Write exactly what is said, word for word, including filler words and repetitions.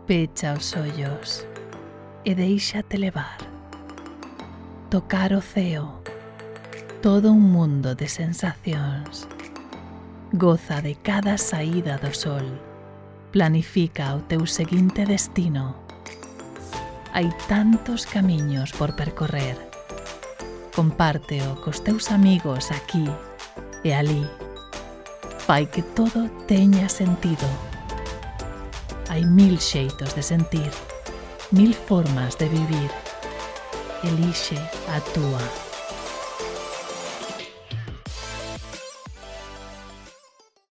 Pecha os ollos e déixate levar. Tocar o ceo, todo un mundo de sensacións. Goza de cada saída do sol. Planifica o teu seguinte destino. Hai tantos camiños por percorrer. Compárteo cos teus amigos aquí e alí. Fai que todo teña sentido. Hai mil xeitos de sentir, mil formas de vivir. Elixe a túa.